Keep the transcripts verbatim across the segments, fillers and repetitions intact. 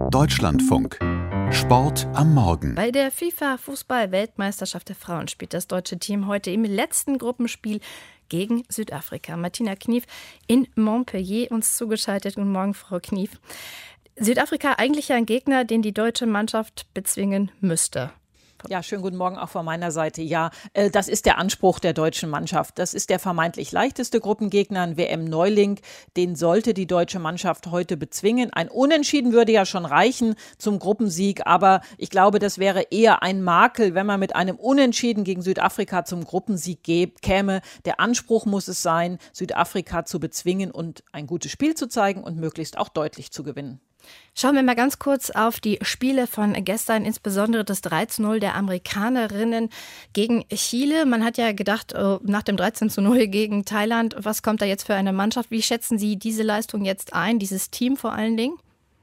Deutschlandfunk. Sport am Morgen. Bei der FIFA-Fußball-Weltmeisterschaft der Frauen spielt das deutsche Team heute im letzten Gruppenspiel gegen Südafrika. Martina Knief in Montpellier uns zugeschaltet. Guten Morgen, Frau Knief. Südafrika eigentlich ein Gegner, den die deutsche Mannschaft bezwingen müsste. Ja, schönen guten Morgen auch von meiner Seite. Ja, äh, das ist der Anspruch der deutschen Mannschaft. Das ist der vermeintlich leichteste Gruppengegner, ein W M-Neuling. Den sollte die deutsche Mannschaft heute bezwingen. Ein Unentschieden würde ja schon reichen zum Gruppensieg. Aber ich glaube, das wäre eher ein Makel, wenn man mit einem Unentschieden gegen Südafrika zum Gruppensieg käme. Der Anspruch muss es sein, Südafrika zu bezwingen und ein gutes Spiel zu zeigen und möglichst auch deutlich zu gewinnen. Schauen wir mal ganz kurz auf die Spiele von gestern, insbesondere das drei zu null der Amerikanerinnen gegen Chile. Man hat ja gedacht, nach dem dreizehn zu null gegen Thailand, was kommt da jetzt für eine Mannschaft? Wie schätzen Sie diese Leistung jetzt ein, dieses Team vor allen Dingen?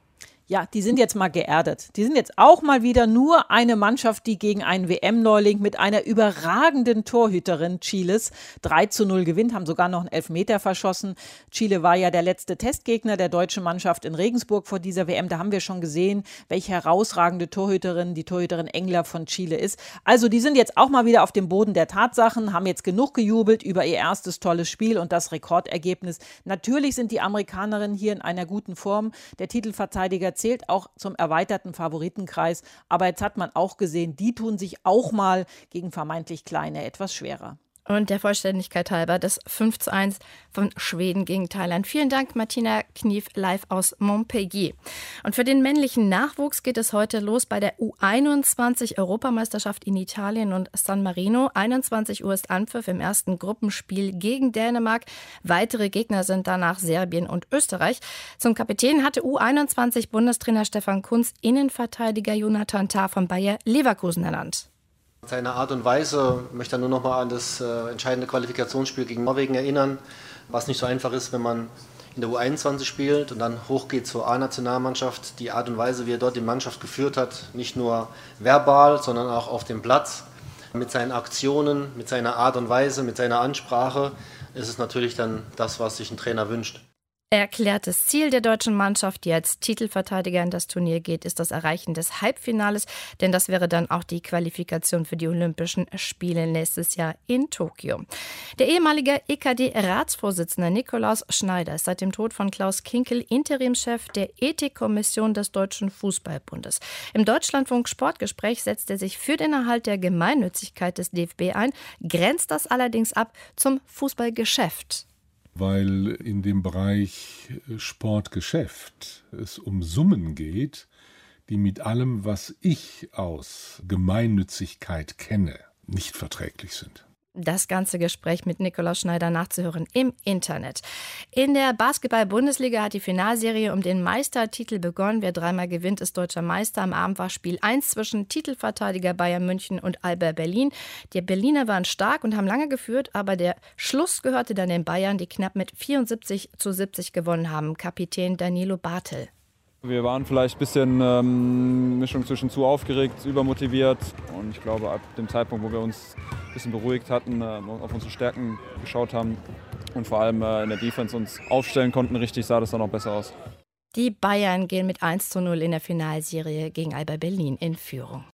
Ja, die sind jetzt mal geerdet. Die sind jetzt auch mal wieder nur eine Mannschaft, die gegen einen W M-Neuling mit einer überragenden Torhüterin Chiles drei zu null gewinnt, haben sogar noch einen Elfmeter verschossen. Chile war ja der letzte Testgegner der deutschen Mannschaft in Regensburg vor dieser W M. Da haben wir schon gesehen, welche herausragende Torhüterin die Torhüterin Engler von Chile ist. Also die sind jetzt auch mal wieder auf dem Boden der Tatsachen, haben jetzt genug gejubelt über ihr erstes tolles Spiel und das Rekordergebnis. Natürlich sind die Amerikanerinnen hier in einer guten Form. Der Titelverteidiger zählt auch zum erweiterten Favoritenkreis. Aber jetzt hat man auch gesehen, die tun sich auch mal gegen vermeintlich Kleine etwas schwerer. Und der Vollständigkeit halber das fünf zu eins von Schweden gegen Thailand. Vielen Dank, Martina Knief, live aus Montpellier. Und für den männlichen Nachwuchs geht es heute los bei der U einundzwanzig Europameisterschaft in Italien und San Marino. einundzwanzig Uhr ist Anpfiff im ersten Gruppenspiel gegen Dänemark. Weitere Gegner sind danach Serbien und Österreich. Zum Kapitän hatte U einundzwanzig Bundestrainer Stefan Kuntz Innenverteidiger Jonathan Tah von Bayer Leverkusen ernannt. Seine Art und Weise möchte er nur noch mal an das äh, entscheidende Qualifikationsspiel gegen Norwegen erinnern, was nicht so einfach ist, wenn man in der U einundzwanzig spielt und dann hochgeht zur A-Nationalmannschaft. Die Art und Weise, wie er dort die Mannschaft geführt hat, nicht nur verbal, sondern auch auf dem Platz, mit seinen Aktionen, mit seiner Art und Weise, mit seiner Ansprache, ist es natürlich dann das, was sich ein Trainer wünscht. Erklärtes Ziel der deutschen Mannschaft, die als Titelverteidiger in das Turnier geht, ist das Erreichen des Halbfinales, denn das wäre dann auch die Qualifikation für die Olympischen Spiele nächstes Jahr in Tokio. Der ehemalige E K D-Ratsvorsitzende Nikolaus Schneider ist seit dem Tod von Klaus Kinkel Interimschef der Ethikkommission des Deutschen Fußballbundes. Im Deutschlandfunk Sportgespräch setzt er sich für den Erhalt der Gemeinnützigkeit des D F B ein, grenzt das allerdings ab zum Fußballgeschäft. Weil in dem Bereich Sportgeschäft es um Summen geht, die mit allem, was ich aus Gemeinnützigkeit kenne, nicht verträglich sind. Das ganze Gespräch mit Nikolaus Schneider nachzuhören im Internet. In der Basketball-Bundesliga hat die Finalserie um den Meistertitel begonnen. Wer dreimal gewinnt, ist deutscher Meister. Am Abend war Spiel eins zwischen Titelverteidiger Bayern München und Alba Berlin. Die Berliner waren stark und haben lange geführt, aber der Schluss gehörte dann den Bayern, die knapp mit vierundsiebzig zu siebzig gewonnen haben. Kapitän Danilo Bartel. Wir waren vielleicht ein bisschen ähm, Mischung zwischen zu aufgeregt, übermotiviert. Und ich glaube, ab dem Zeitpunkt, wo wir uns ein bisschen beruhigt hatten, äh, auf unsere Stärken geschaut haben und vor allem äh, in der Defense uns aufstellen konnten, richtig, sah das dann noch besser aus. Die Bayern gehen mit eins zu null in der Finalserie gegen Alba Berlin in Führung.